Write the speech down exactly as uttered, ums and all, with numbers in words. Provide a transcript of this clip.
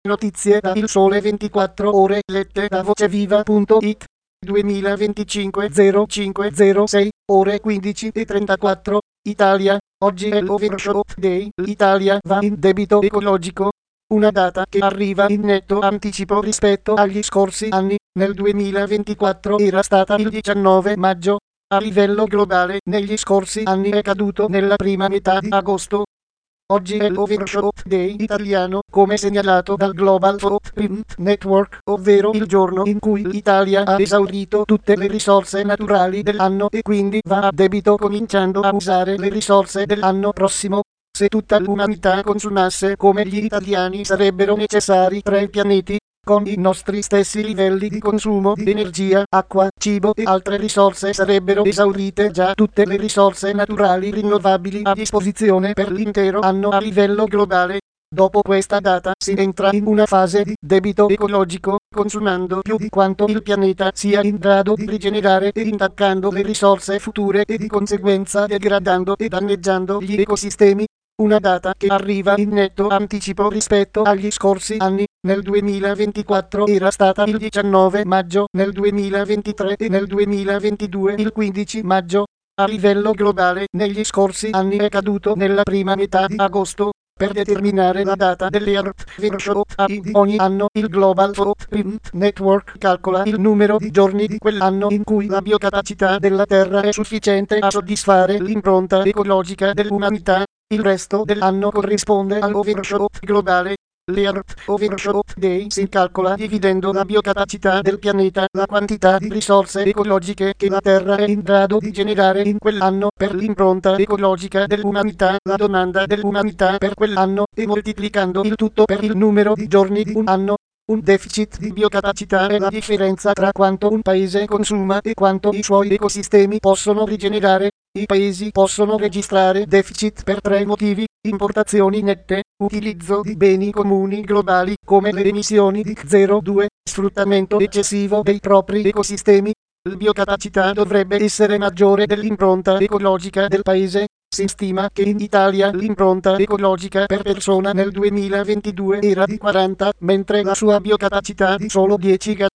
Notizie da Il Sole ventiquattro Ore lette da voceviva punto it. duemilaventicinque zero cinque zero sei ore quindici e trentaquattro. Italia, oggi è l'Overshoot Day. L'Italia va in debito ecologico. Una data che arriva in netto anticipo rispetto agli scorsi anni. Nel duemilaventiquattro era stata il diciannove maggio. A livello globale, negli scorsi anni è caduto nella prima metà di agosto. Oggi è l'Overshoot Day italiano, come segnalato dal Global Footprint Network, ovvero il giorno in cui l'Italia ha esaurito tutte le risorse naturali dell'anno e quindi va a debito cominciando a usare le risorse dell'anno prossimo. Se tutta l'umanità consumasse come gli italiani sarebbero necessari tre pianeti, con i nostri stessi livelli di consumo di energia, acqua, cibo e altre risorse sarebbero esaurite già tutte le risorse naturali rinnovabili a disposizione per l'intero anno a livello globale. Dopo questa data si entra in una fase di debito ecologico, consumando più di quanto il pianeta sia in grado di rigenerare e intaccando le risorse future e di conseguenza degradando e danneggiando gli ecosistemi. Una data che arriva in netto anticipo rispetto agli scorsi anni. Nel duemilaventiquattro era stata il diciannove maggio, nel duemilaventitré e nel duemilaventidue il quindici maggio. A livello globale, negli scorsi anni è caduto nella prima metà di agosto. Per determinare la data dell'Earthvershoot di ogni anno, il Global Footprint Network calcola il numero di giorni di quell'anno in cui la biocapacità della Terra è sufficiente a soddisfare l'impronta ecologica dell'umanità. Il resto dell'anno corrisponde all'Overshoot globale. L'Earth Overshoot Day si calcola dividendo la biocapacità del pianeta, la quantità di risorse ecologiche che la Terra è in grado di generare in quell'anno per l'impronta ecologica dell'umanità, la domanda dell'umanità per quell'anno, e moltiplicando il tutto per il numero di giorni di un anno. Un deficit di biocapacità è la differenza tra quanto un paese consuma e quanto i suoi ecosistemi possono rigenerare. I paesi possono registrare deficit per tre motivi: importazioni nette, utilizzo di beni comuni globali come le emissioni di C O due, sfruttamento eccessivo dei propri ecosistemi. La biocapacità dovrebbe essere maggiore dell'impronta ecologica del paese. Si stima che in Italia l'impronta ecologica per persona nel duemilaventidue era di quaranta, mentre la sua biocapacità di solo dieci